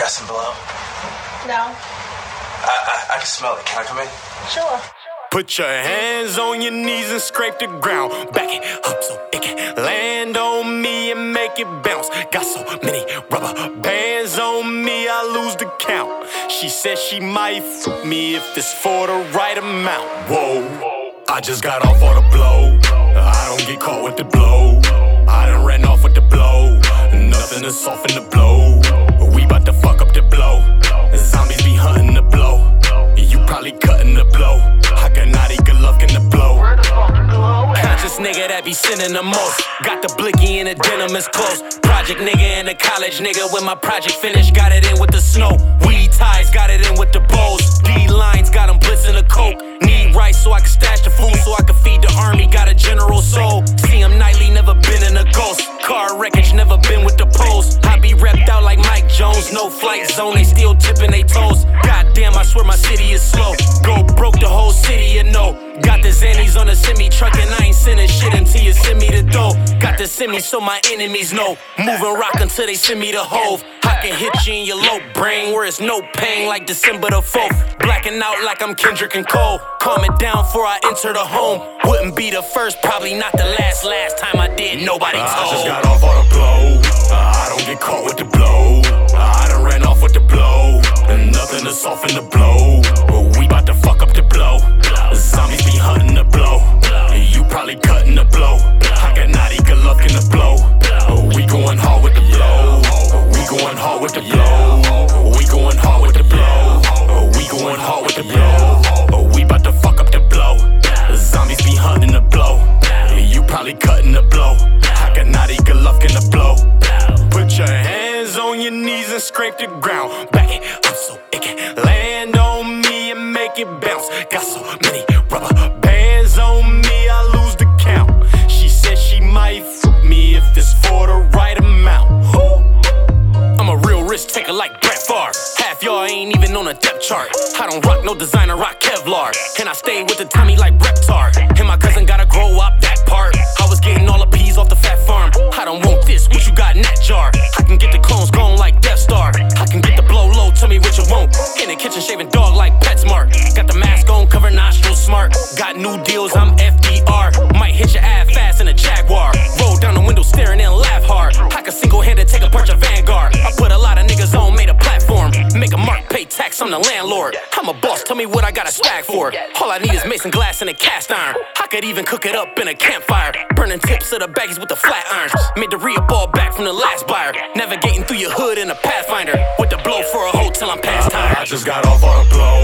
Got some blow? No. I can smell it. Can I come in? Sure. Put your hands on your knees and scrape the ground. Back it up so it can land on me and make it bounce. Got so many rubber bands on me, I lose the count. She said she might fuck me if this for the right amount. Whoa, I just got off all the blow. I don't get caught with the blow. I done ran off with the blow. Nothing to soften the blow. We bout to fuck up the blow. Zombies be hunting the blow. You probably cutting the blow. I got naughty Golovkin the blow. Conscious nigga that be sinning the most. Got the blicky and the denim is close. Project nigga and the college nigga. When my project finished, got it in with the snow. Weed ties, got it in with the bows. D-lines, got them blitzing the coke. Need rice so I can stash the food, so I can feed the army. Got a general soul. See him nightly, never been in a ghost. Car wreckage, never been with the post. I be repped out like Mike Jones. No flight zone, they still tipping they toes. Goddamn, I swear my city is slow. Go broke the whole city, you know. Got the Xannies on the semi-truck and I ain't sending shit until you send me the dough. Got the semi so my enemies know. Moving rock until they send me the hove. I can hit you in your low brain where it's no pain like December the 4th. Blacking out like I'm Kendrick and Cole. Calm it down before I enter the home. Wouldn't be the first, probably not the last time I did, nobody told. I just got off all the blow. I don't get caught with the blow. I done ran off with the blow. And nothing to soften the blow. We bout to fuck up the blow. Zombies be hunting the blow. You probably cutting the blow. I got naughty Golovkin the blow. We going hard with the blow. We going hard with the blow. We going hard with the blow. We going hard with the blow. We bout to fuck up the blow. Zombies be hunting the blow. You probably cutting the blow. I got naughty Golovkin the blow. Put your hands on your knees and scrape the ground. Back it up so it can land on me and make it bounce. Got so many rubber bands on me, I lose the count. She said she might fuck me if this for the right amount. I'm a real risk taker like Brett Favre. Half y'all ain't even on a depth chart. I don't rock no designer, rock Kevlar. And I stay with the Tommy like Reptar. And my cousin gotta grow up that part. I was getting all the peas off the fat farm. I don't want this, what you got in that jar? I can get the clones gone like Death Star. I can get the blow low, tell me what you want. In the kitchen shaving dog like PetSmart. Got the mask on, cover nostrils smart. Got new deals, I'm FDR. Might hit your ass fast in a Jaguar. Roll down the window staring and laugh hard. I can single-handed take apart your Vanguard. I put a lot of niggas on, made a platform. Make a mark, pay tax, I'm the landlord. I'm a boss, tell me what I got a swag for. All I need is mason glass and a cast iron. I could even cook it up in a campfire. Burning tips of the baggies with the flat irons. Made the re-up all back from the last buyer. Navigating through your hood in a Pathfinder. With the blow for a hoe till I'm past time. I just got off all the blow.